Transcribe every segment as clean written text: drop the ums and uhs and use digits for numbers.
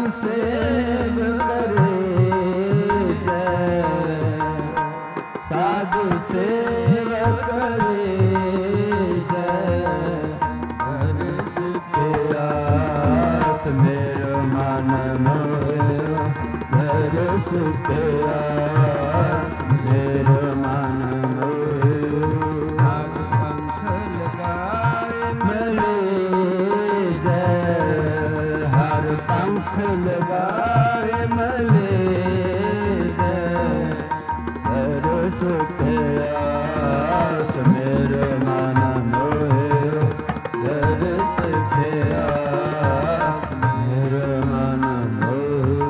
Save करे जय, साधु save करे जय, हर्ष के आस मेरो मन मोयो, हर्ष के आस मेरो मन मोयो, हर पंख लगाए मले जय, हर पंख लगाए मले जय, हर्ष के आस मेरो मन मोयो, हर्ष के आस मेरो मन मोयो।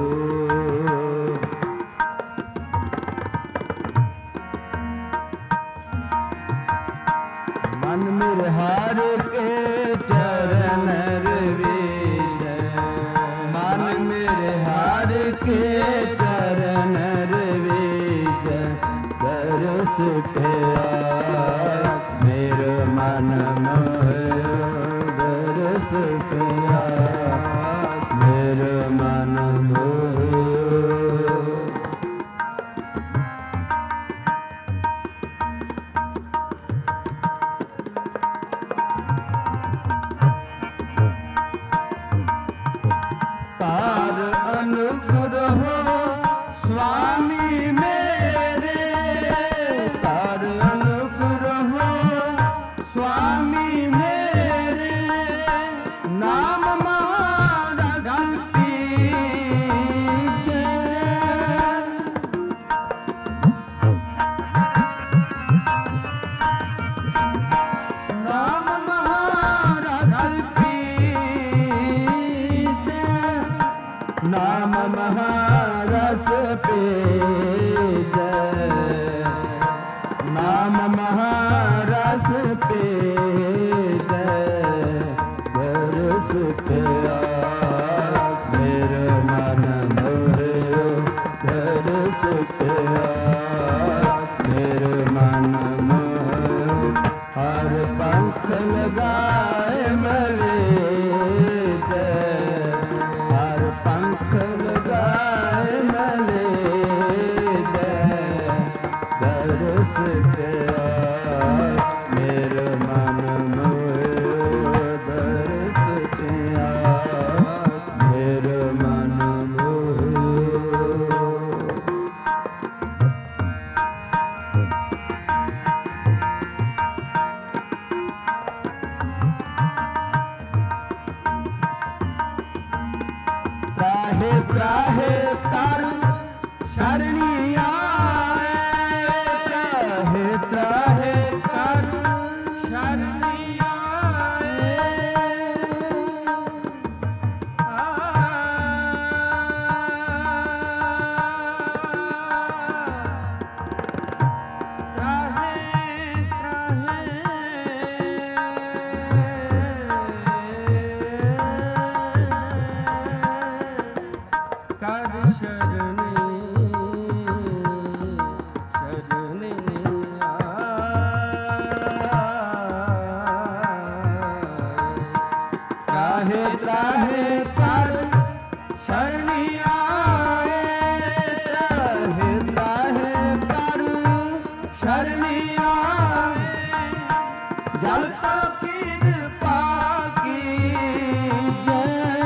मन मेरे हार के चरण रविंद, मन मेरे हार के चरण रविंद, दरस के आस मेरे मन मोयो, दरस के आस मेरे मन मोयो। तार अनुग्रह स्वामी मेरे, तार अनुग्रह स्वामी मेरे, नाम महारस पीजे, नाम महारस पीजे, नाम महारस पे जय, नाम महारस पे जय, दरस के आस मेरे मन मोयो, दरस के आस मेरे मन मोयो, हर पंख लगाए मले जय, हर पंख लगाए मले जय, दरस के आस मेरे मन मोयो, दरस के आस मेरे मन मोयो। त्राहे त्राहे कर शरणी आए, त्राहे त्राहे कर शरणी आए, कर शरणी शरणी आए, त्राहे त्राहे कर शरणी आए, त्राहे त्राहे कर शरणी आए, जल तो कृपा कीजिए,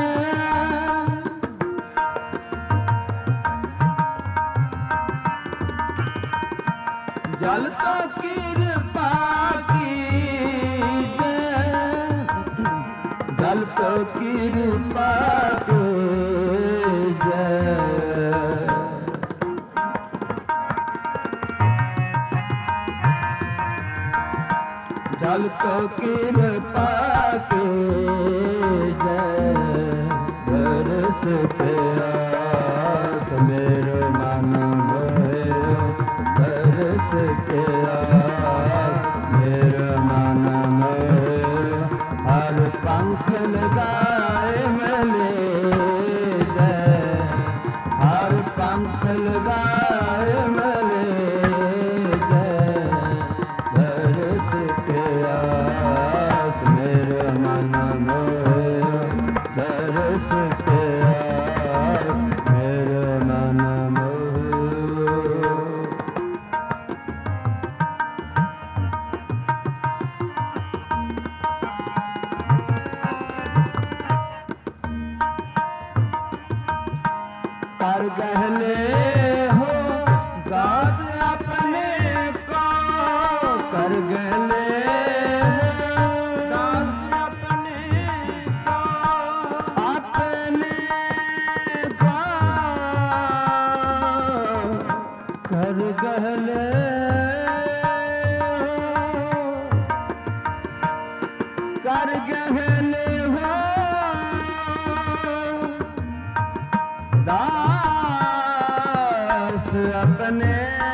जल तो कृपा कीजिए, जल तो कृपा कीजिए, जल तो कृपा कीजिए, दरस के आस मेरे मन मोयो, दरस के आस मेरे मन मोयो, हर पंख लगाए मले जय, हर पंख लगाए मले जय, दरस के आस मेरे मन मोयो, दरस के आस गहले कर गहले हो दास अपने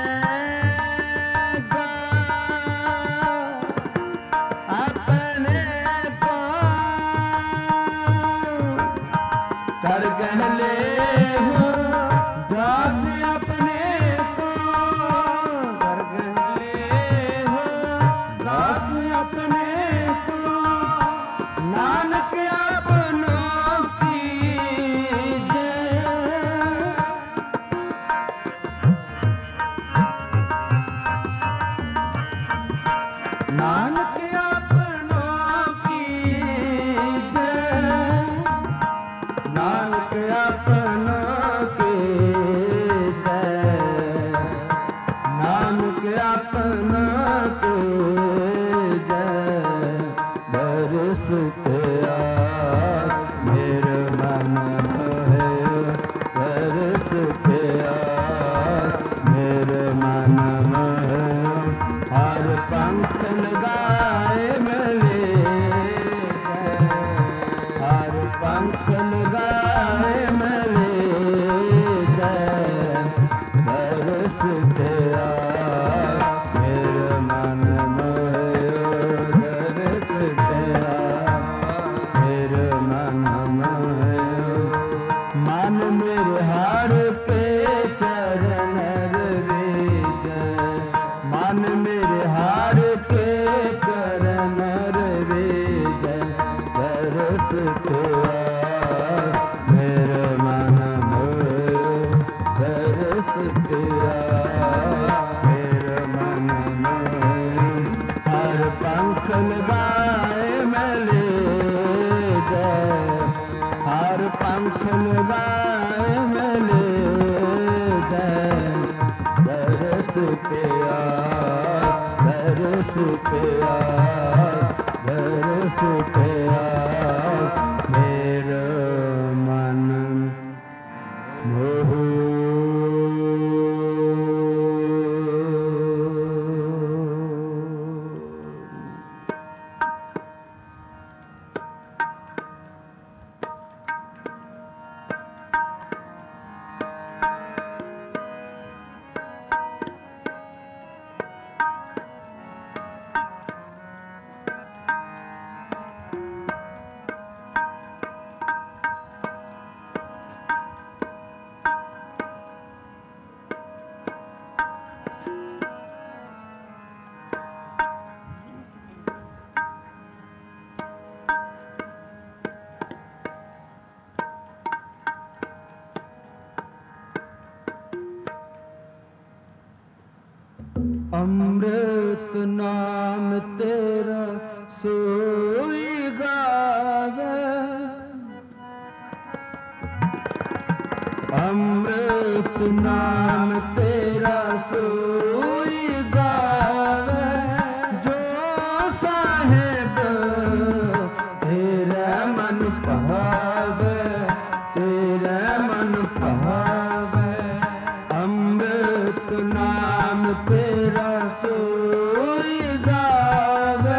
कर गहले हो दास अपने को कर गहले हो दास अपने को नानक अपनों की जय नानक अपनों की जय नानक अपना के जय नानक अपना के जय बरस गया मेरे मन है बरस गया मेरे मन है हर पंख लगाए मिले हर पंख लगाए मिले जय बरस गया मेरे मन में बरस गया मेरे मन में मन मेरे हार के चरण रीज मन मेरे हार के चरण रीज बरस गया मेरे मन में बरस गया मेरे मन में हर पंख लगाए मिले जय हर पंख लगाए मिले जय बरस गया बरस गया बरस गया मेरा मन मोह अमृत नाम तेरा सोई गावे अमृत नाम तेरा सोई गावे जो साहेब तेरा मन पावे तेरा मन पावे अमृत नाम तेरा सोई गावे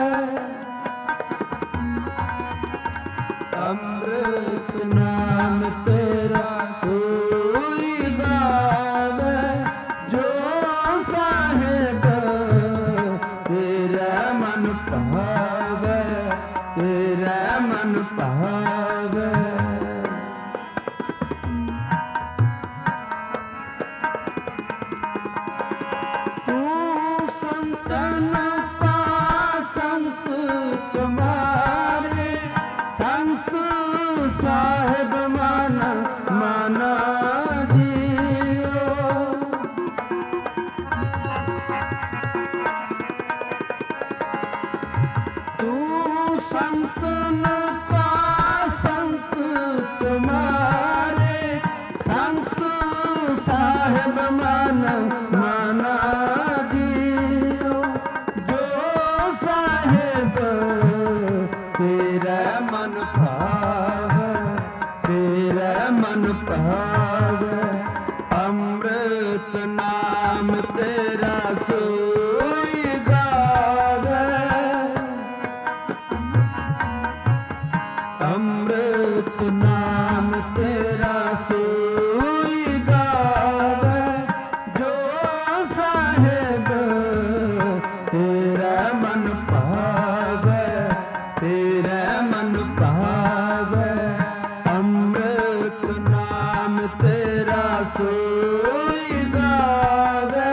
अमृत नाम तेरा सोई गावे जो साहेब तेरा मन पावे तेरा मन पावे साहेब माना माना जियो तू संतन का संत तुम्हारे संत साहेब माना माना जियो जो साहेब तेरा मन भावे तेरा मन भावे अमृत नाम तेरा सोई गावे, अमृत नाम तेरा सोई गावे, जो साहेब तेरा मन पावे, तेरा मन पावे, अमृत नाम तेरा सोई गावे,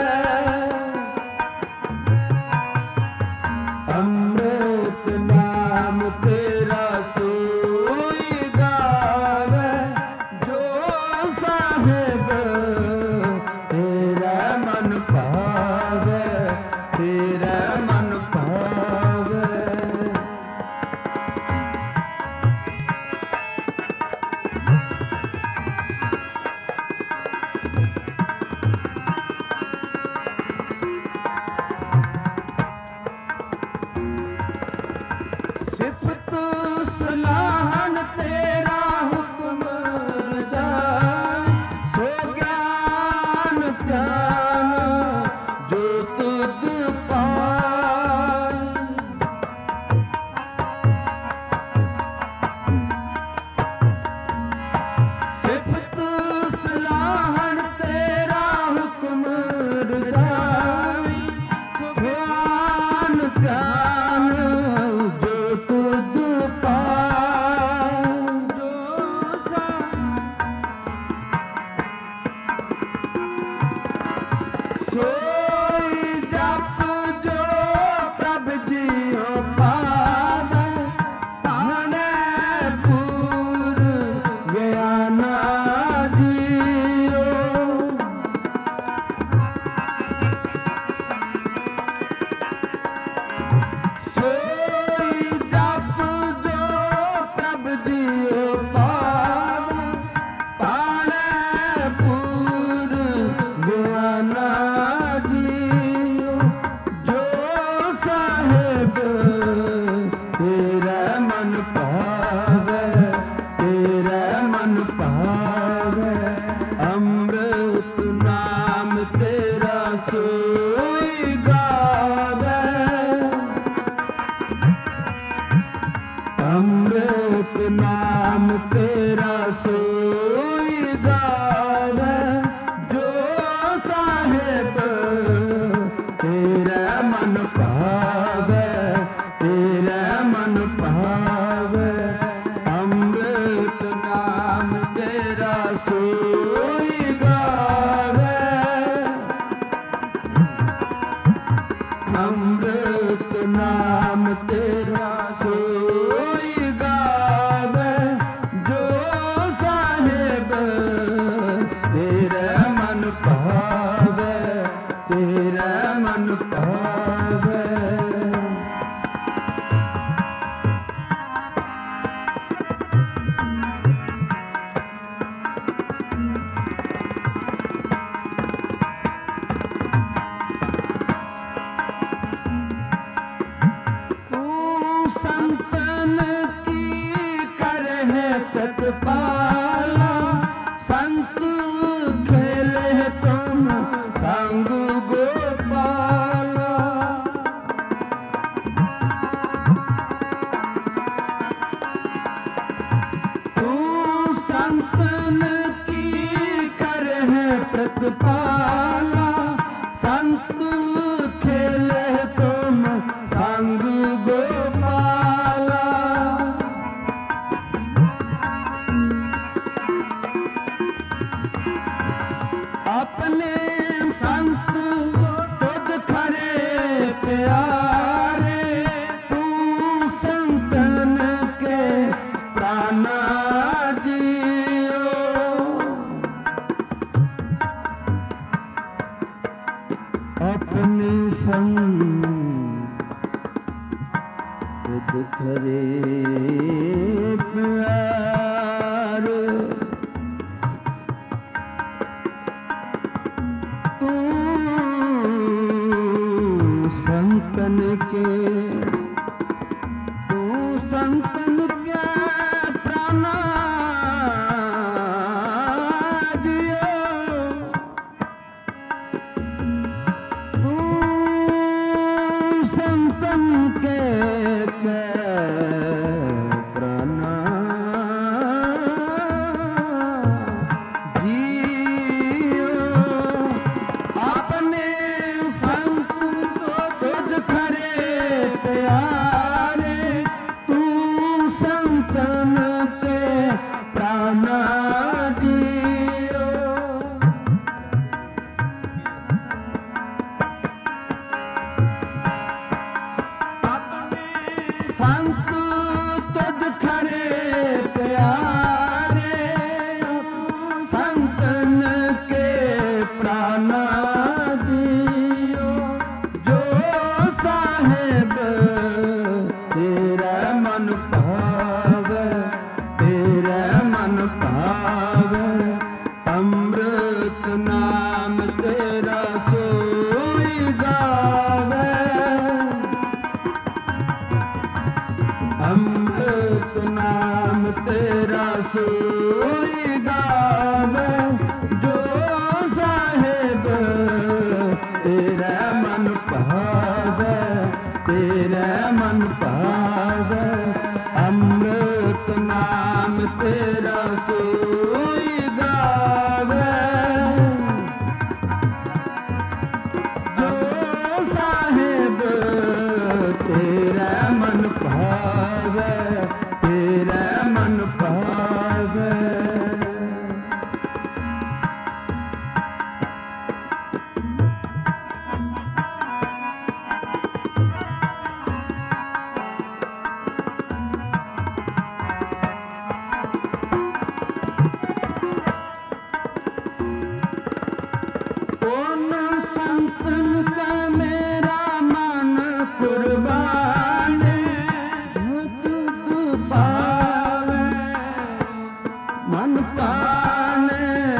अमृत नाम तेरा सोई गावे, जो साहेब तेरा मन पावे, तेरा मन पावे। सिफत सलाहन तेरा हुक्म रजाए, सो ज्ञान ध्यान जो तुझ पाए, सिफत सलाहन तेरा हुक्म रजाए, ज्ञान ध्यान जो तुझ पाए, सोई जप जो प्रभ जियो पावे, पाने पूर ज्ञान जियो, सोई जप जो प्रभ जियो पावे, पाने पूर ज्ञान जियो, जो साहेब तेरा मन पावे, तेरा मन पावे, अमृत नाम तेरा सोई गावे, अमृत नाम तेरा सोई गावे, जो साहेब तेरा मन पावे, तेरा मन पावे, अमृत नाम तेरा सोई गावे, अमृत नाम तेरा सोई गावे, जो साहेब तेरा मन पावे, तेरा मन पावे। संतन की करहे प्रतिपाला, संत खेले तुम संग गोपाला, तू संतन की करहे प्रतिपाला, संत खेले तुम संग गोपाला, अपने संत तुझ खरे प्यारे, तू संतन के प्राण जियो, अपने संत तुझ खरे प्यारे, तू संतन के, तू संतन के प्राण जियो, के प्राणा जियो अपने संत तुझ खरे प्यारे तू संतन के प्राणा जियो संत तुझ खरे प्यारे संतन के प्राणा जियो जो साहेब तेरा मन भावे तेरा मन भावे अमृत नाम तेरा सोई गावे अमृत नाम तेरा सोई गावे जो साहेब तेरा मन भावे तेरा मन भावे अमृत नाम तेरा सोई गावे जो साहेब तेरा मन भावे तेरा मन भावे उन संतन का मेरा मन कुर्बान तुझ पावे मन पाने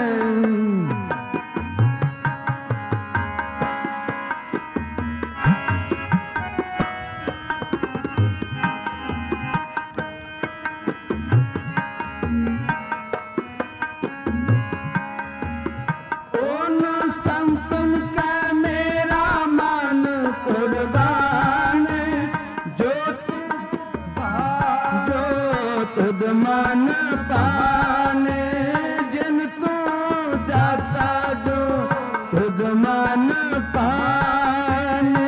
उन संतन का मेरा मन कुर्बान जो तुझ मन पाने जिन तू जाता जो तुझ मन पाने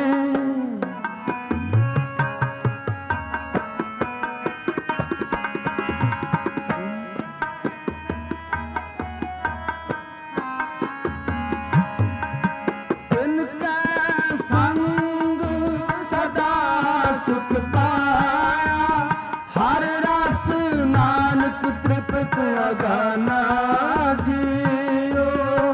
इनका संग सदा सुख पाया हर रस नानक तृप्त अगाना जियो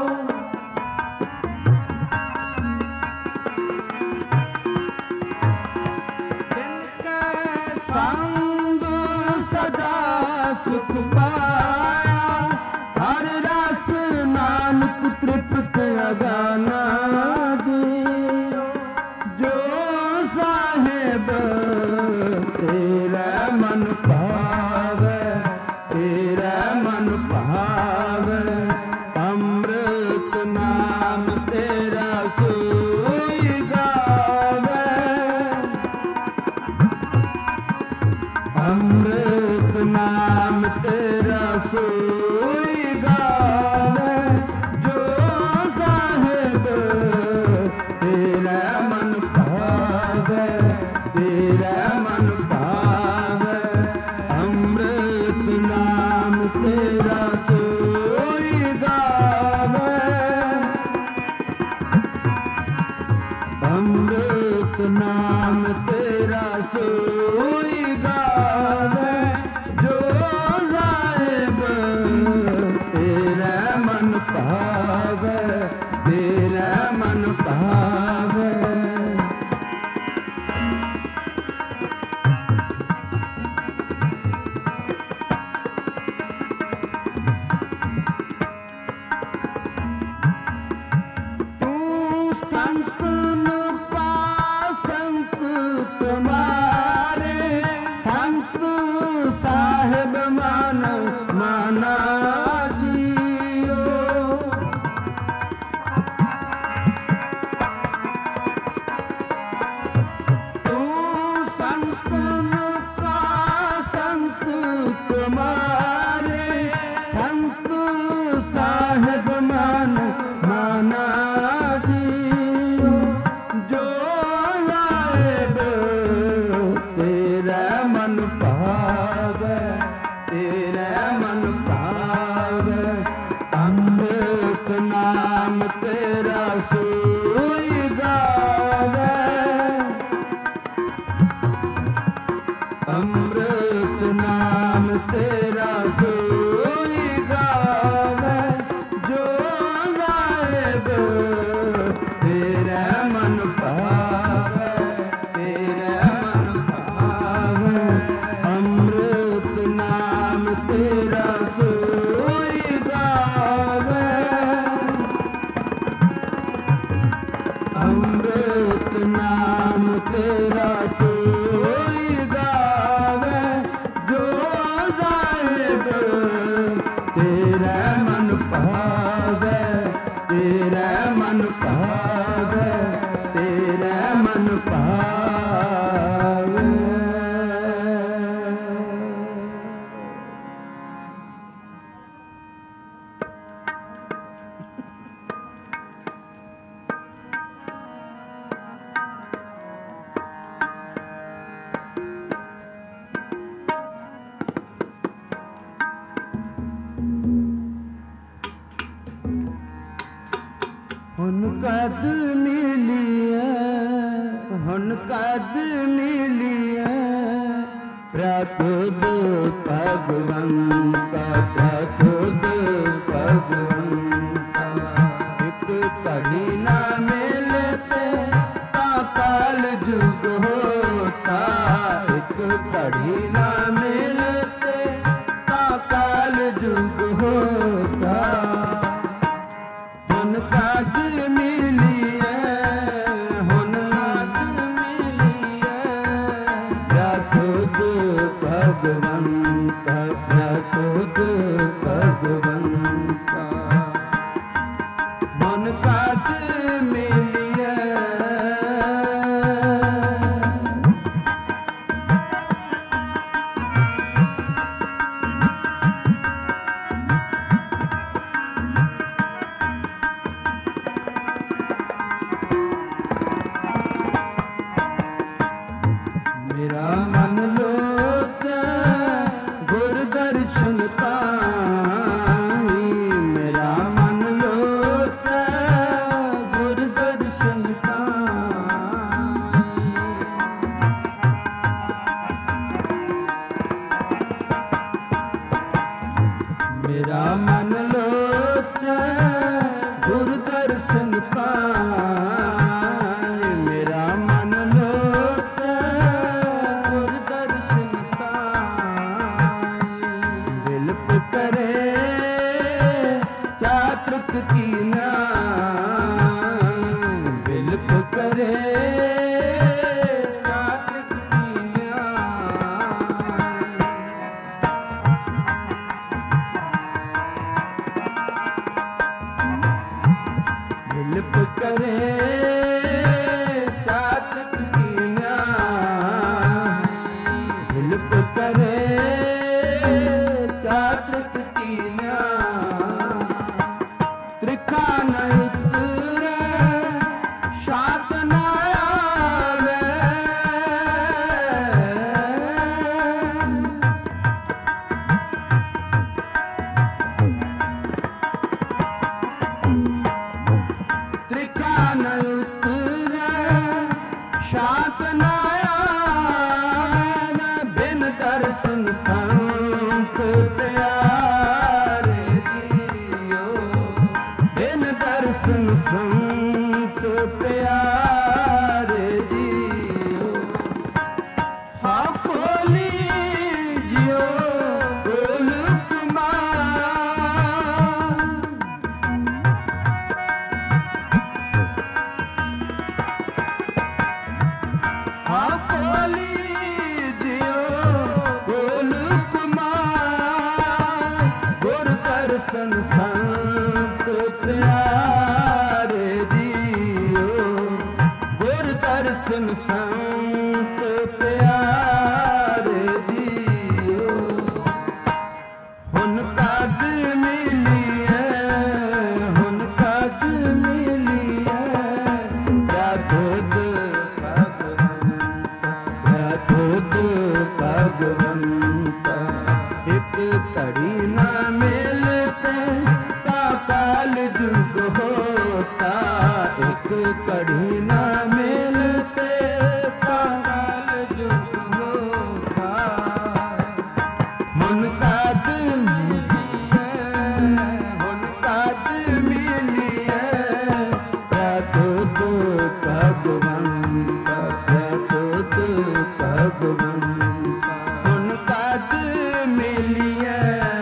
इनका संग सदा सुख पाया हर रस नानक तृप्त अगाना जियो जो साहेब तेरा मन भावे तेरा मन भावे अमृत नाम तेरा सोई गावे अमृत नाम तेरा सोई गावे जो साहेब तेरा मन भावे तेरा मन भावे अमृत नाम तेरा सोई गावे अमृत नाम तेरा सोई गावे जो साहेब तेरा मन भावे तेरा मन भावे संतन का संत तुम्हारे तेरे मन भावे तेरे मन भावे अमृत नाम तेरा सोई गावे अमृत नाम तेरा सोई गावे जो साहिब तेरे मन भावे तेरे मन भावे तेरे मन भावे हुन कद मिलिए हुन कद मिलिए प्रतुद भगवंता प्रतुद भगवंता एक कड़ी ना मिलते ता काल जुग होता एक कड़ी ना मिलते ता काल जुग होता हुन कद मिलिए हुन कद मिलिए प्रतुद भगवंता प्रतुद भगवंता हुन कद मिलिए मेरा मन लोके गुर दर्शन पाई मेरा मन लोके गुर दर्शन पाई मेरा मन लोके गुर दर्शन पाई मेरा मन लोके गुर दर्शन पाई विलप करे चातृक की विलप करे चातृक की विलप करे चातृक की विलप करे चातृक की त्रिखा न उतरे शात न आवे त्रिखा न उतरे शात न आवे बिन दर्शन संत प्यारे दियो बिन दर्शन संत प्यारे दियो हाँ खोली जियो बोल कुमार हाँ खोली दियो बोल कुमार गुर दर्शन संत प्यारे दियो गुर दर्शन संत प्यारे दियो हुन कद मिलिए हुन कद मिलिए प्रतुद प्रतुद भगवंता एक कड़ी ना मिलते ता काल जुग होता एक कड़ी ना मिलते ता काल जुग होता हुन कद मिलिए प्रतुद भगवंता प्रतुत भगवंता हुन कद मिलिए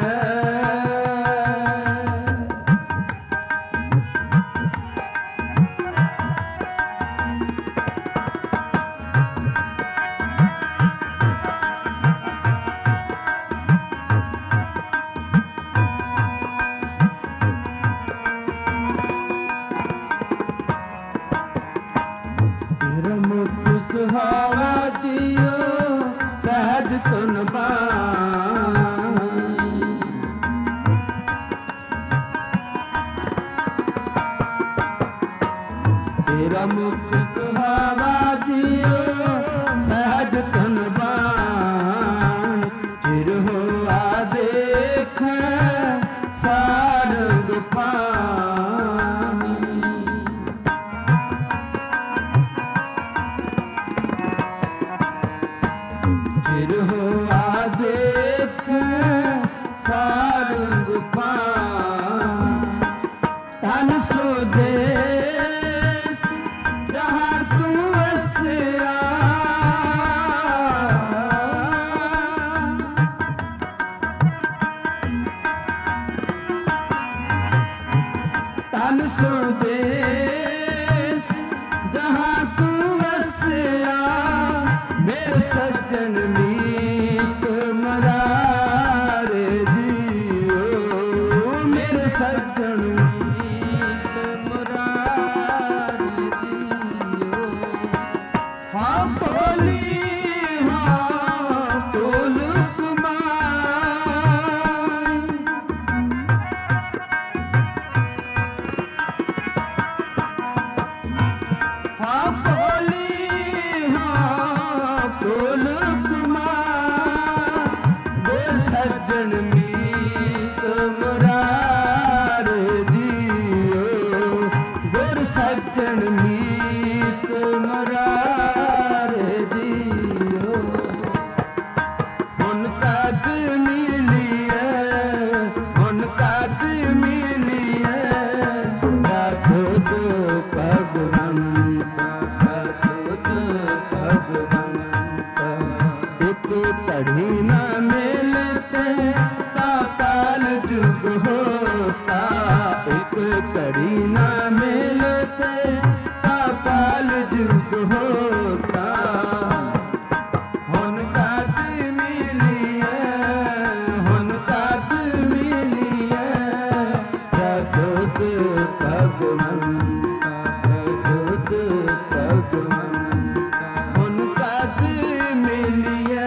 मुख सुहावा दियो सहज तुन तेरा मुख सुहावा दियो सहज तुन बाण चिर हुआ देख सारंग चिर हुआ देख सारंग तन सुदेश जहाँ तू वसिया तन सुदेश जहाँ तू वसिया मेरे सज्जन मीत मरारे दियो मेरे सज्जन मीत मरारे दियो हाँ बोली हाँ बोल कुमार हाँ बोली बोल कुमार बोल सज्जन मीत मुरारे दियो बोल सज्जन मीत मुरारे दियो हुन कद मिलिए हुन कद मिलिए प्रतुत भगवंता प्रतुत भगवंता एक कड़ी न मिलते काल जुग होता एक कड़ी न मिलते काल जुग होता हुन कद मिलिए हुन कद मिलिए प्रतुत भगवंता प्रतुत भगवंता हुन कद मिलिए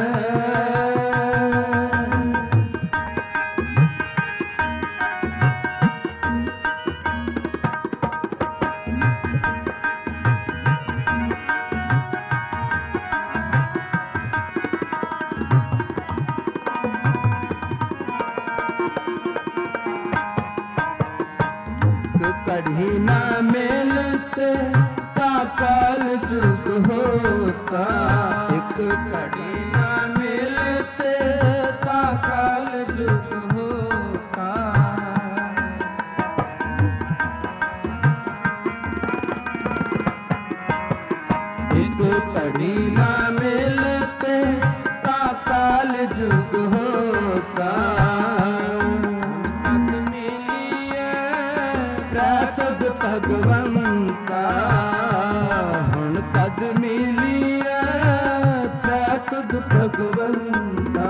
कड़ी न मिलते काल जुग होता एक कड़ी न मिलते काल जुग होता एक कड़ी न मिलते काल जुग होता प्रतुत भगवंता हुन कद मिलिए प्रतुत भगवंता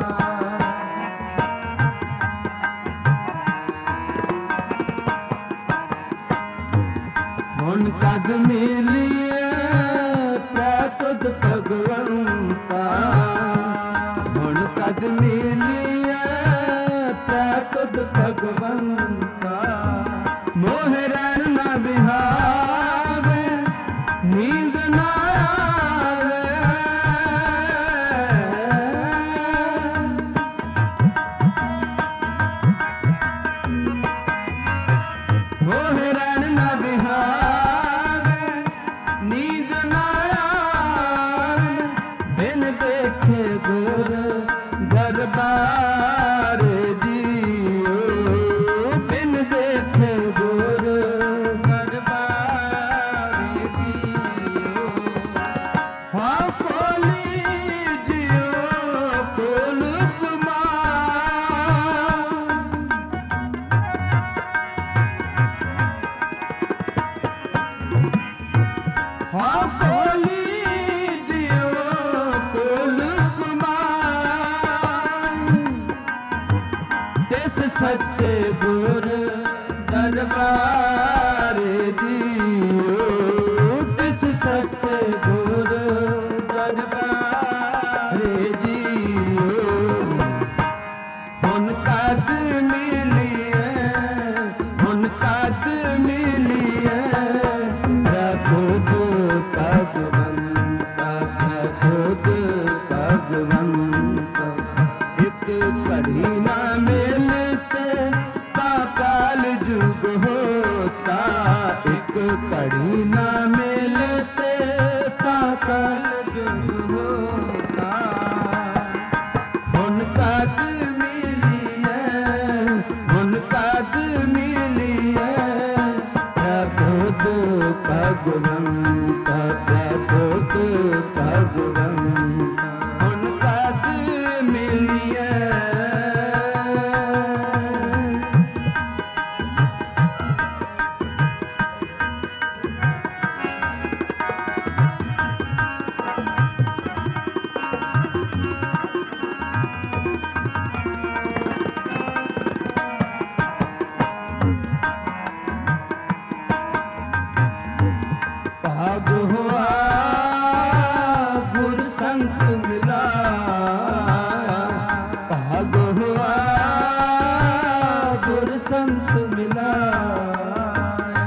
हुन कद मिलिए प्रतुत भगवंता हुन कद मिलिए प्रतुत भगवंता मोह रण न बिहावे नींद न आवे मोह रण न बिहावे नींद न आवे बिन देखे गुर दरबार दियो बिन देखे गुर दरबार ਹਾਂ ਕੋਲੀ ਦਿਓ ਕੋਲ ਕਮਾਈ ਤਿਸ ਸੱਚੇ ਗੁਰ ਦਰਬਾਰ ਦਿਓ ਤਿਸ ਸੱਚੇ ਗੁਰ ਦਰਬਾਰ ਦਿਓ ਹੁਣ ਕਦ ਮਿਲੀਏ ਹੁਣ ਕਦ ਮਿਲੀਏ ਪ੍ਰਭੁ ਭਗਵੰਤਾ ਪ੍ਰਭੁ ਭਗਵੰਤਾ ਇੱਕ ਘੜੀ ਨਾ ਮਿਲਤੇ ਤਾਂ ਕਾਲ ਜੁਗ ਹੋਤਾ ਇੱਕ ਘੜੀ ਨਾ ਮਿਲਤੇ ਤਾਂ ਕਾਲ ਜੁਗ ਹੋਤਾ ਹੁਣ ਕਦ ਮਿਲੀਏ ਹੁਣ ਕਦ ਮਿਲੀਏ ਪ੍ਰਭੁ ਭਗਵੰਤਾ ਪ੍ਰਭੁ ਭਗਵੰਤਾ ਹੁਣ ਕਦ ਮਿਲੀਏ ਭਾਗ ਹੋਆ ਗੁਰ ਸੰਤ ਮਿਲਾਇਆ ਭਾਗ ਹੋਆ ਗੁਰ ਸੰਤ ਮਿਲਾਇਆ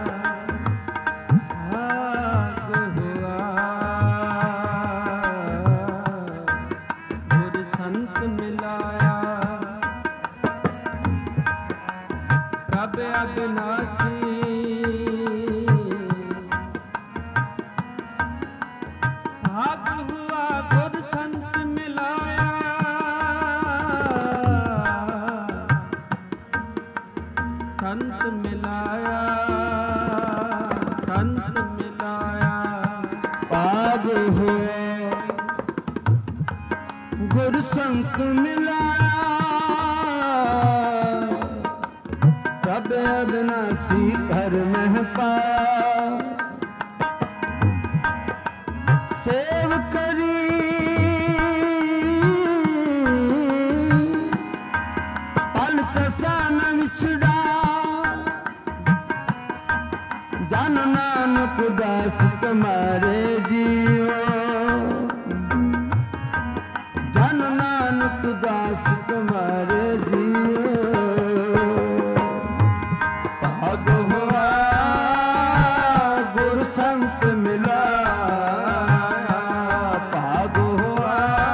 ਭਾਗ ਹੋਆ ਗੁਰ ਸੰਤ ਮਿਲਾਇਆ ਪ੍ਰਭ ਅਬਿਨਾਸੀ ਭਾਗ ਹੁਆ ਗੁਰ ਸੰਤ ਮਿਲਾਇਆ ਸੰਤ ਮਿਲਾਇਆ ਸੰਤ ਮਿਲਾਇਆ ਭਾਗ ਹੋਆ ਗੁਰ ਸੰਤ ਮਿਲਾਇਆ ਪ੍ਰਭ ਅਬਿਨਾਸੀ ਘਰ ਮਹਿ ਪਾਇਆ ਸੇਵ ਕਰੀ ਪਲ ਤਸਾਨ ਵਿਛੜਾ ਜਨ ਨਾਨਕ ਦਾਸ ਤੁਮਾਰੇ ਜੀਓ ਜਨ ਨਾਨਕ ਦਾਸ ਤੁਮਾਰੇ ਜੀਓ ਭਾਗ ਹੋਆ ਗੁਰ ਸੰਤ ਮਿਲਾਇਆ ਭਾਗ ਹੋਆ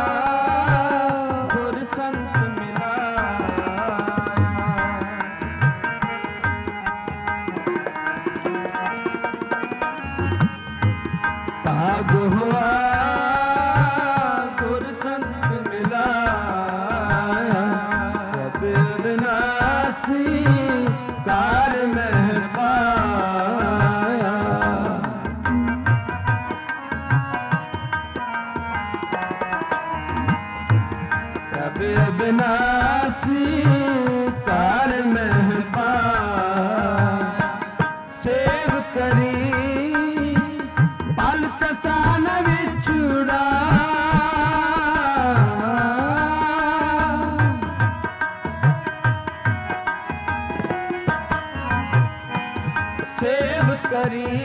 ਗੁਰ ਸੰਤ ਮਿਲਾਇਆ ਭਾਗ ਹੋਆ ਗੁਰ ਸੰਤ ਮਿਲਾਇਆ ਪ੍ਰਭ ਅਬਿਨਾਸੀ ਕਾਰ ਮਹਿ ਪਾਇਆ ਪ੍ਰਭ ਅਬਿਨਾਸੀ ਕਾਰ ਮਹਿ ਪਾਇਆ ਸੇਵ ਕਰੀ ਪਲ ਤਸਾਨ ਵਿਛੜਾ ਸੇਵ ਕਰੀ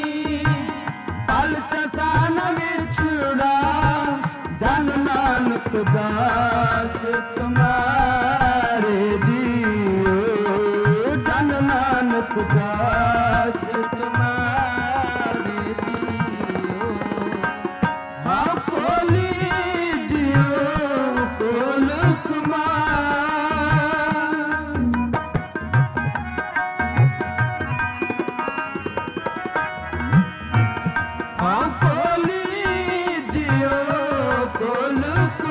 ਪਲ ਤਸਾਨ ਵਿਛੜਾ ਜਨ ਨਾਨਕ ਦਾਸ ਤੁਮਾਰੇ ਜੀਓ ਜਨ ਨਾਨਕ ਦਾਸ ਤੁਮਾਰੇ ਜੀਓ ਹਾਂ ਕੋਲੀ ਦਿਓ ਕੋਲ ਕਮਾਈ ਹਾਂ ਕੋਲੀ ਦਿਓ ਕੋਲ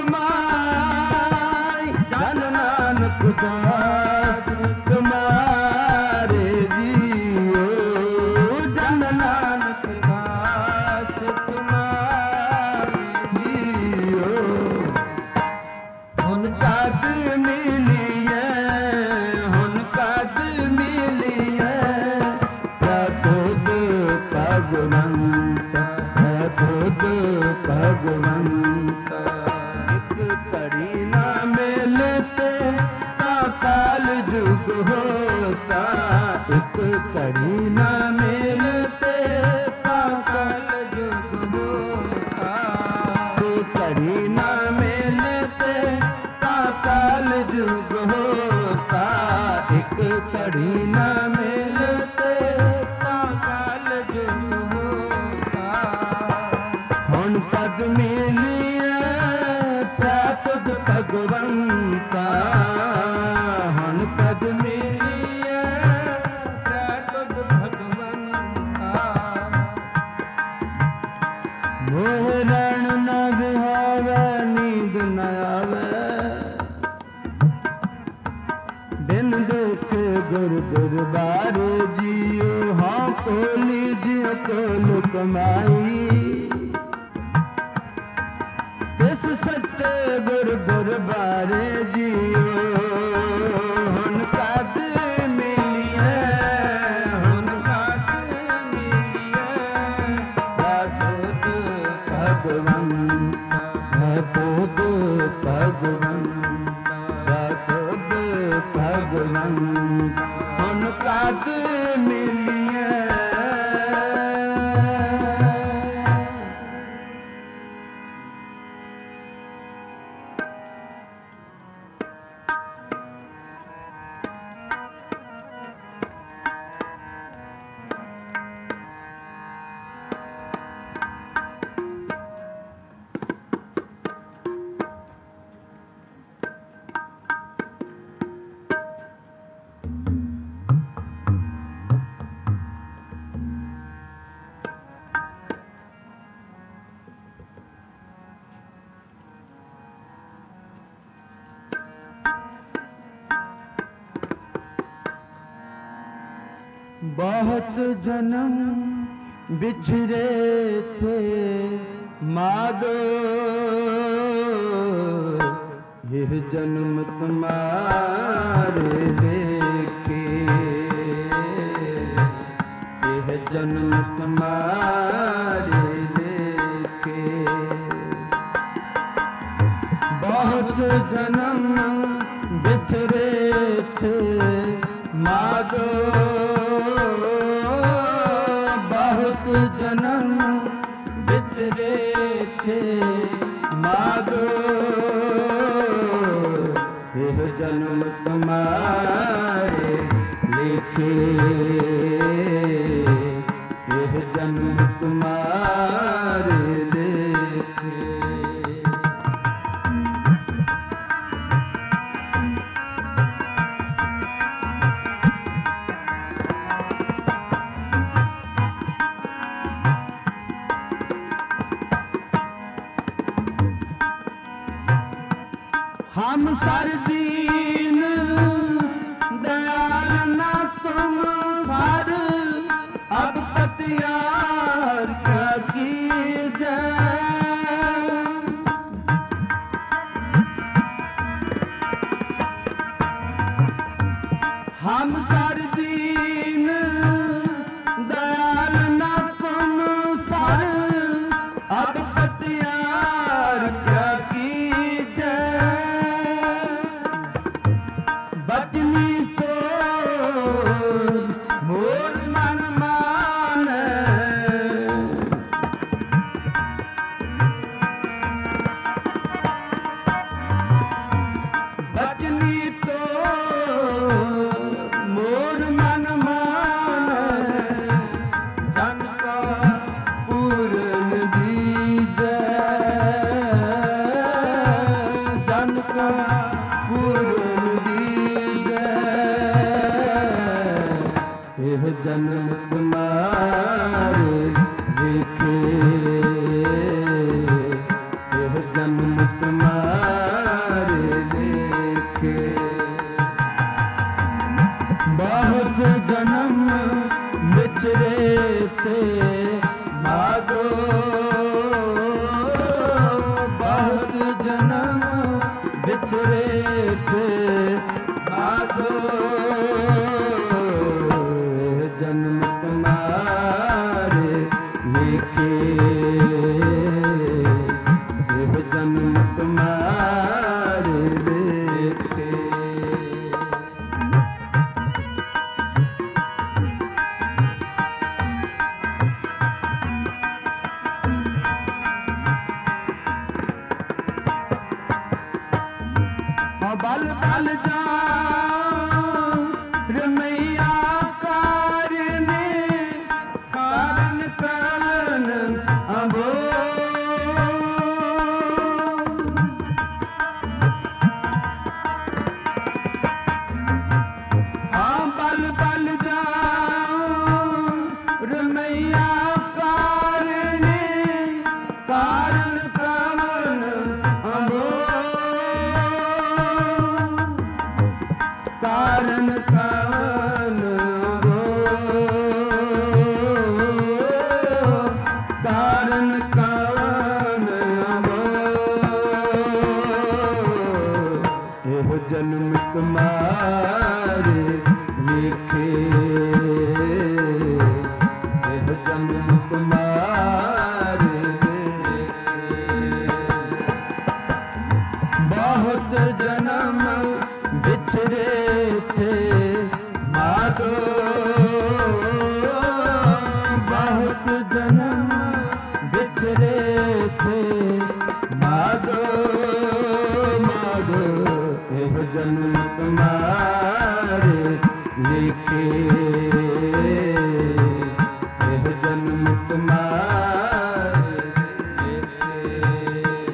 ਕਮਾਈ ਜਨ ਨਾਨਕ ਦਾਸ ਤੁਮਾਰੇ ਜੀਓ ਜਨ ਨਾਨਕ ਦਾਸ ਤੁਮਾਰੇ ਜੀਓ ਹੁਣ ਕਦ ਮਿਲੀਏ ਹੁਣ ਕਦ ਮਿਲੀਏ ਪ੍ਰਭੁ ਭਗਵੰਤਾ भगवंत है खुद भगवंत। एक कड़ी ना मिलते ता काल जुग होता, एक कड़ी ना मिलते ता काल जुग होता, एक कड़ी ना मिलते ता काल जुग होता, एक कड़ी ना मिलते ता काल जुग होता। हुण पद मिलिए प्राप्त भगवंता, हुण पद मिलिए प्राप्त भगवंता। मोह रण न विहावे नींद न आवे, बिन देखे गुर दरबार जियो हाँ को लीजिए कोल कमाई। इस सच्चे गुर दरबार जियो हुन कद मिलिए, हुन कद मिलिए खुद भगवंत है खुद भगवंत, खुद भगवंत हुन कद मिलिए। बहुत जन्म बिछड़े थे माधो, यह जन्म तुम्हारे लेके, यह जन्म तुम्हारे लेके। बहुत जन्म बिछड़े थे माधो, बहुत जन्म बिछड़े थे माधो, यह जन्म तुम्हारे लिखे, यह जन्म तुम्हारे लिखे। हम सर दीन दयाल ना तुम सर, अब पतियार क्या कीजिए। हम सर दीन दयाल ना तुम सर, अब पतियार क्या कीजिए। बचनी तो मोर मन माने, बचनी तो मोर मन माने, जन का पूरन दीजे, जन का पूरन दीजे। यह जन्म तुम्हारे देखे, यह जन्म तुम्हारे देखे। बहुत जन्म बिछड़े थे माधो, बहुत जन्म बिछड़े थे माधो, जन्म तुम्हारे लिखे एह जन्म तुम्हारे लिखे। बल बल जाऊं रमैया कारने कारण कारण अबो हाँ बल बल जाऊं रमैया कारने कारण कारण अबो कारण कान गो कारण कान गो एह जन्म तुम्हारे लिखे एह जन्म तुम्हारे लिखे। बहुत जन्म बिछड़े थे माधो बहुत जन्म बिछड़े थे माधो माधो एह जन्म तुम्हारे लिखे एह जन्म तुम्हारे लिखे।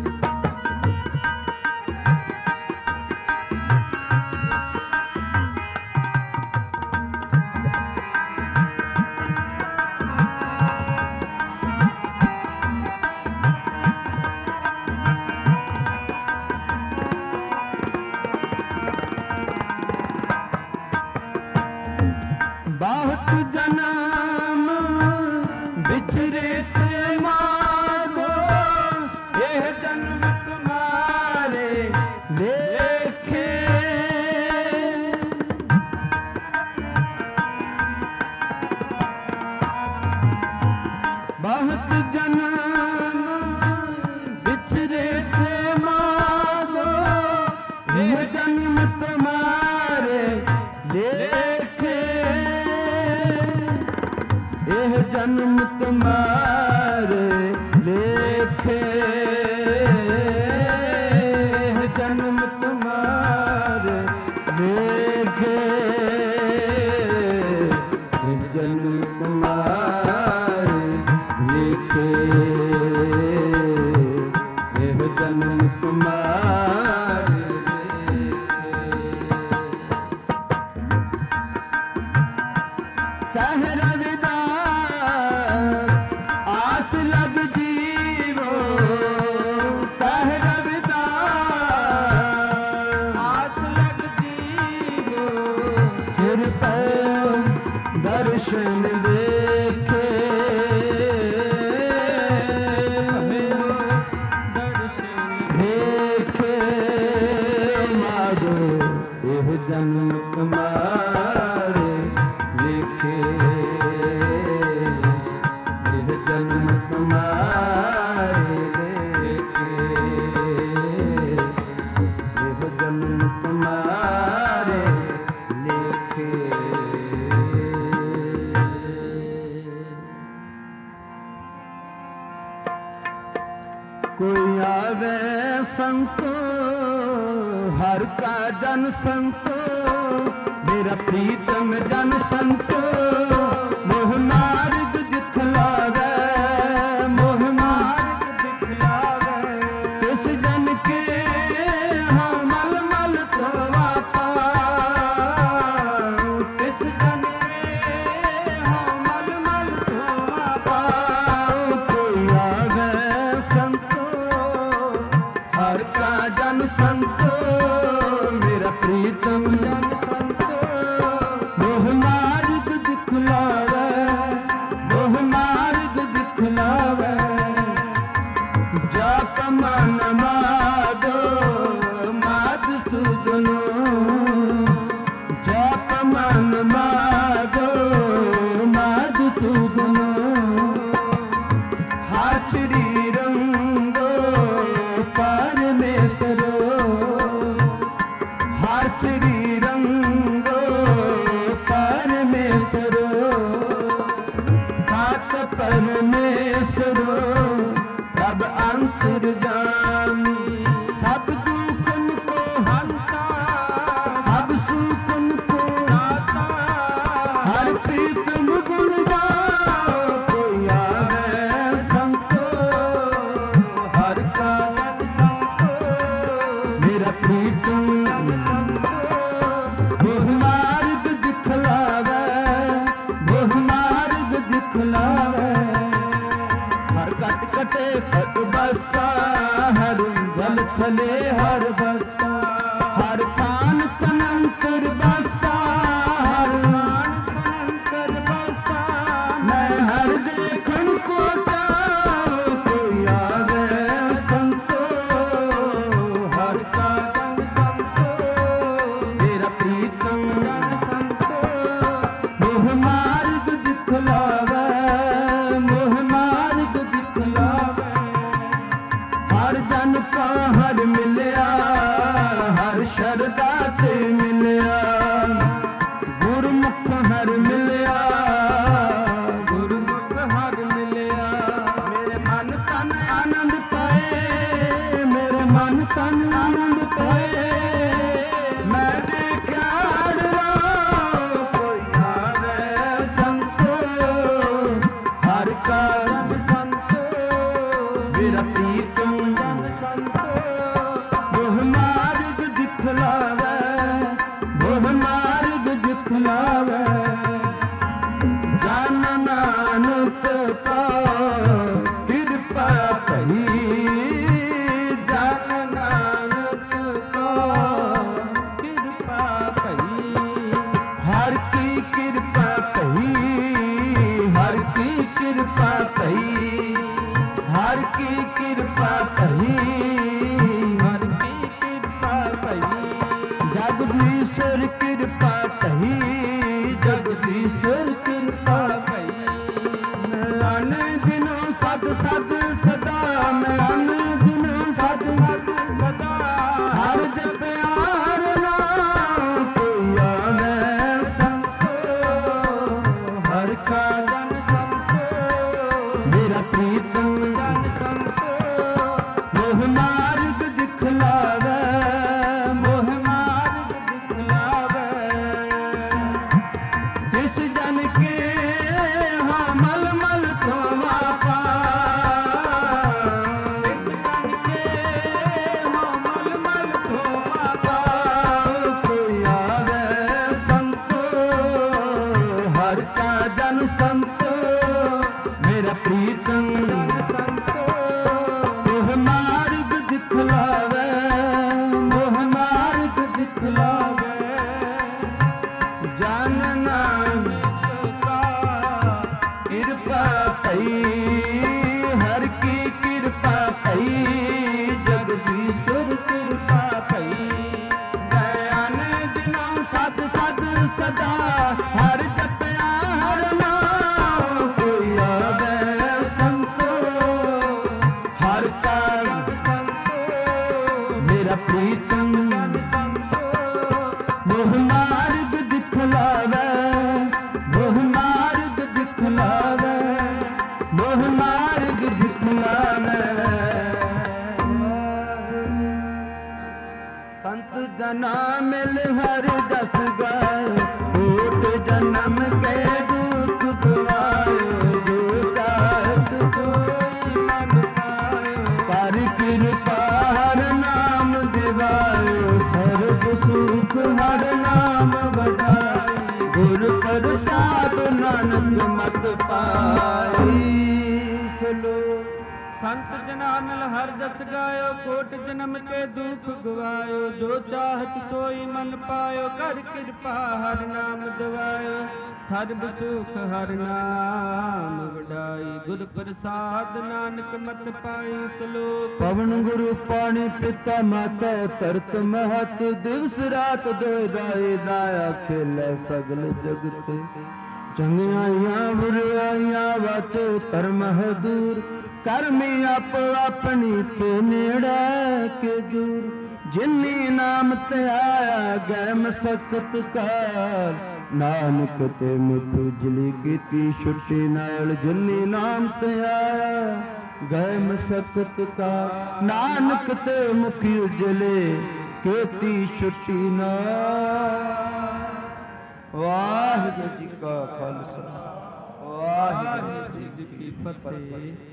बहुत जन्म बिछड़े थे माधो यह जन्म तुम्हारे लेखे। बहुत जन्म बिछड़े थे माधो यह जन्म तुम्हारे लेखे एह जन्म तुम्हारे लेखे एह जन्म तुम्हारे लेखे एह जन्म तुम्हारे लेखे एह जन्म तुम्हारे कह रविदास आस लग जीवो कह रविदास आस लग जीवो फिर पर दर्शन देखे दर्शन देखे माधो एह जन्म तुम्हारे लिखे एह जन्म तुम्हारे लिखे एह जन्म तुम्हारे लिखे। कोई आवे संतो हर का जन संतो मेरा प्रीतम जन संतो मोह मार्ग दिखलावे मोह मार्ग दिखलावे इस जन के हाँ मल मल तो पाऊं इस जन के हाँ मल मल तो पाऊं। कोई आवे संतो हर का जन संतो मेरा प्रीतम जन संतो मोह मार्ग बिसरो प्रभ अंतर्यामी। सब दुखन को हंता सब सुखन को दाता, हर प्रीतम गुण गाओ कोई आवे संतो, हर का मेरा प्रीतम मोह मार्ग दिखलावे, मोह मार्ग दिखलावे। हर कट कटे कट बसता, हर जल थले हर बसता, हर थान तनंतर बसता, हर मान तनंतर बसता। मैं हर देखन को जाऊं कोई आवे संतो, हर का जन संतो मेरा प्रीतम जन संतो। मोह मार्ग दिखलावे, मोह मार्ग दिखलावे। हर जन का हर मिलया, हर शरदा ते मिलया। गुरमुख हर मिलया, गुरमुख हर मिलया। मेरे मन तन आनंद पाए, मेरे मन तन आनंद पाए। मैं देखा हर राह कोई आवे संतो, हर का जन संतो मेरा प्रीतम जन संतो। मोह मार्ग दिखलावे, मोह मार्ग दिखलावे। जन नानक का कृपा भई, जन नानक का कृपा भई। हर की कृपा भई, हर की कृपा भई, हर की कृपा भई, हर की कृपा भई। जगदीश्वर कृपा भई, जगदीश्वर कृपा भई। मैं अन दिनों सद सद सदा, मैं अन दिनों सद सद सदा। हर जपया हर नाम कोई आवे संतो, हर का जन संतो मेरा प्रीतम जन संतो। मोह मार्ग दिखलावे, मोह मार्ग दिखलावे। जिस जन के हाँ मल मल धोवा पाओ, जिस जन के हाँ मल मल धोवा पाओ। कोई आवे संतो, हर का जन संतो मेरा प्रीतम जन संतो। मोह मार्ग दिखलावे, मोह मार्ग दिखलावे। जन नानक का कृपा भई, हर की कृपा भई, जगदीश्वर कृपा भई। दयान दिनों सद सद सदा, हर जपया हर नाम कोई आवे संतो, हर का संतो मेरा प्रीतम जन संतो। मोह मार्ग दिखलावे, मोह मार्ग दिखलावे, मोह मार्ग दिखलावे। संत जना मिल हर दस गाए, कोट जन्म के दुख गवाए। जो चाहत सोई मन पायो, पर कृपा हर नाम दिवायो। सर्व सुख हर नाम बढ़ाई, गुर प्रसाद नानक मत पाई। चलो संत जना मिल हर जस गायो, कोट जन्म के दुख गवायो। जो चाहत सोई मन पायो, कर कृपा हर नाम दिवायो। सर्ब सुख हर नाम वडाई, गुर प्रसाद नानक मत पाई। सलोक पवन गुरु पानी पिता माता तरत महत। दिवस रात दो दाई दाया खेला सगल जगत। चंगियाइयां बुराइयां वाचो धर्म है दूर। करमी आप अपनी के नेड़े के दूर। जिन्नी नाम ते आया गै मसकत काल, ਨਾਨਕ ਤੇ ਮੁਖ ਉਜਲੀ ਕੀਤੀ ਛੁੱਟੀ ਨਾਲ ਜਿਨੀ ਨਾਮ ਤੇ ਆਇਆ ਗਏ ਮਸਕਤ ਕਾ ਨਾਨਕ ਤੇ ਮੁਖ ਉਜਲੇ ਕੀਤੀ ਛੁੱਟੀ ਨਾਲ। ਵਾਹਿਗੁਰੂ ਜੀ ਕਾ ਖਾਲਸਾ ਵਾਹਿਗੁਰੂ ਜੀ ਕੀ ਫਤਿਹ।